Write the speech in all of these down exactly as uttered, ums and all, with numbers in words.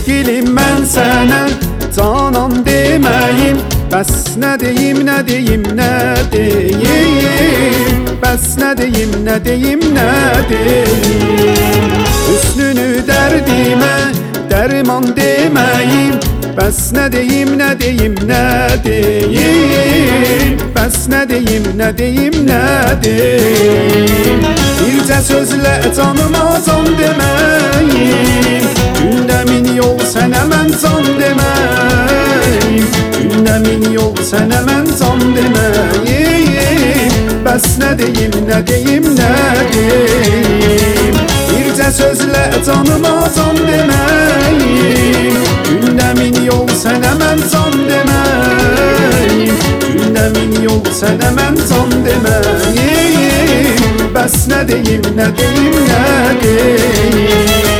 Sevgilim mən sənə canan deməyim, bəs nə deyim, nə deyim, nə deyim, bəs nə deyim, nə deyim, nə deyim. Hüsnünü dərdimə dərman deməyim, bəs nə deyim, nə deyim, nə deyim, bəs nə deyim, nə deyim, nə deyim. Bircə sözlə canıma can deməyim, gündə min yol sənə mən can deməyim, gündə min yol sənə mən can deməyim, bəs nə deyim, nə deyim, nə deyim. Bircə sözlə canıma can deməyim, gündə min yol sənə mən can deməyim, gündə min yol sənə mən can deməyim, bəs nə deyim, nə deyim, nə deyim.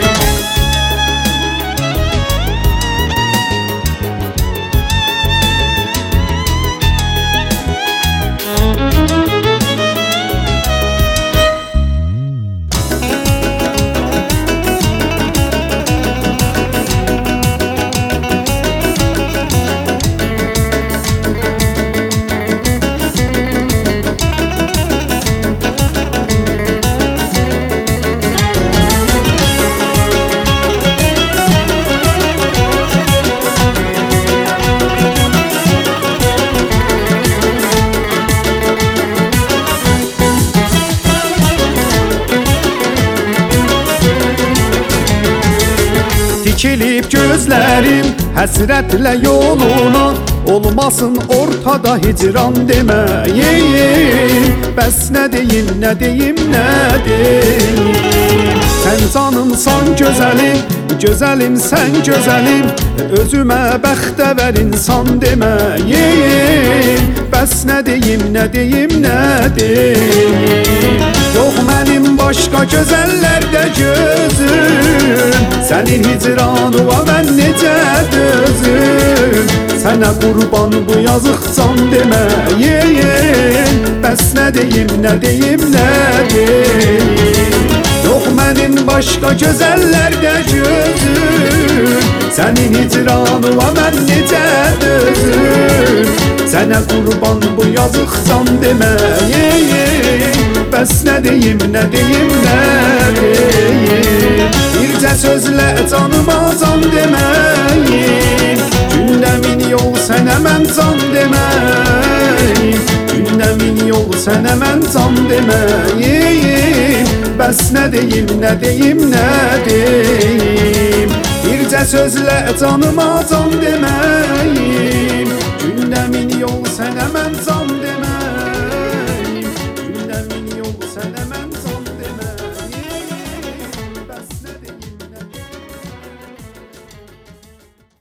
Dikilib gözlərim həsrətlə yoluna, olmasın ortada hicran deməyim, bəs nə deyim, nə deyim, nə deyim. Sən canımsan gözəlim, gözəlim sən gözəlim, özümə bəxtəvər insan deməyim, bəs nə deyim, nə deyim, nə deyim. Yox mənim başqa gözəllərdə gözüm, sənin hicranıva mən necə dözüm. Sənə qurban bu yazıq can deməyim, bəs nə deyim, nə deyim, nə deyim. Yox mənim başqa gözəllərdə gözüm, sənin hicranıva mən necə dözüm. Sənə qurban bu yazıq can deməyim, bəs nə deyim, nə deyim, nə deyim. Bircə sözlə canıma can deməyim, gündə min yol sənə mən can deməyim, gündə min yol sənə mən can deməyim, bəs nə deyim, nə deyim, nə deyim. Bircə sözlə canıma can deməyim, gündə min yol sənə mən can